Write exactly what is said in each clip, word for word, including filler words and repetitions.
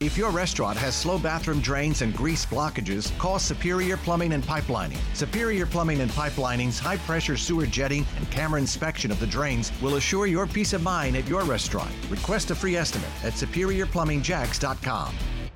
If your restaurant has slow bathroom drains and grease blockages, call Superior Plumbing and Pipelining. Superior Plumbing and Pipelining's high-pressure sewer jetting and camera inspection of the drains will assure your peace of mind at your restaurant. Request a free estimate at superior plumbing jacks dot com.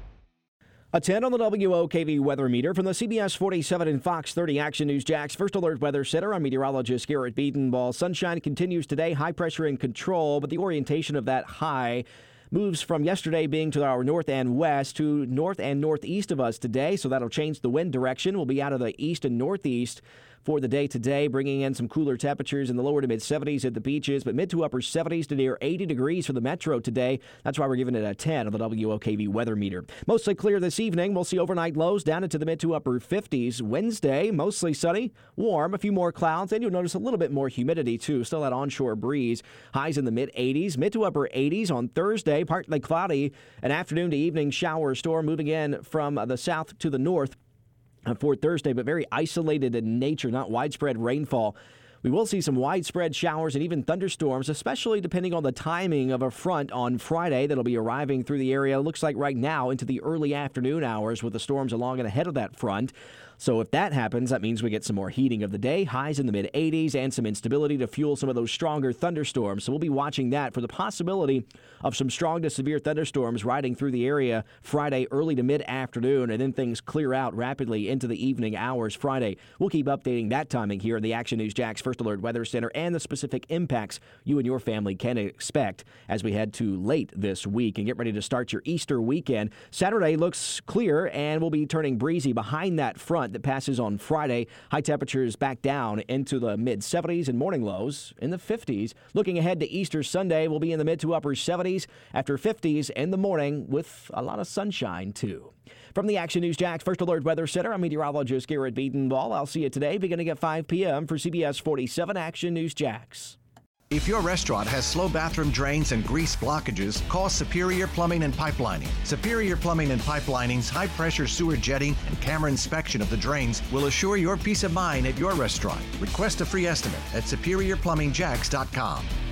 A ten on the W O K V weather meter from the C B S forty-seven and Fox thirty Action News Jax First Alert Weather Center. I'm meteorologist Garrett Beatonball. Sunshine continues today, high pressure in control, but the orientation of that high moves from yesterday being to our north and west to north and northeast of us today, so that'll change the wind direction. We'll be out of the east and northeast for the day today, bringing in some cooler temperatures in the lower to mid seventies at the beaches, but mid to upper seventies to near eighty degrees for the metro today. That's why we're giving it a ten on the W O K V weather meter. Mostly clear this evening. We'll see overnight lows down into the mid to upper fifties. Wednesday, mostly sunny, warm, a few more clouds, and you'll notice a little bit more humidity too. Still that onshore breeze. Highs in the mid eighties, mid to upper eighties on Thursday, partly cloudy. An afternoon to evening shower storm moving in from the south to the north for Thursday, but very isolated in nature, not widespread rainfall. We will see some widespread showers and even thunderstorms, especially depending on the timing of a front on Friday that'll be arriving through the area. Looks like right now into the early afternoon hours with the storms along and ahead of that front. So if that happens, that means we get some more heating of the day, highs in the mid eighties, and some instability to fuel some of those stronger thunderstorms. So we'll be watching that for the possibility of some strong to severe thunderstorms riding through the area Friday early to mid-afternoon, and then things clear out rapidly into the evening hours Friday. We'll keep updating that timing here in the Action News Jax First Alert Weather Center and the specific impacts you and your family can expect as we head to late this week and get ready to start your Easter weekend. Saturday looks clear and will be turning breezy behind that front that passes on Friday. High temperatures back down into the mid seventies and morning lows in the fifties. Looking ahead to Easter Sunday, we'll be in the mid to upper seventies after fifties in the morning with a lot of sunshine too. From the Action News Jax First Alert Weather Center, I'm meteorologist Garrett Beatonball. I'll see you today beginning at five p.m. for C B S forty-seven Action News Jax. If your restaurant has slow bathroom drains and grease blockages, call Superior Plumbing and Pipelining. Superior Plumbing and Pipelining's high-pressure sewer jetting and camera inspection of the drains will assure your peace of mind at your restaurant. Request a free estimate at superior plumbing jacks dot com.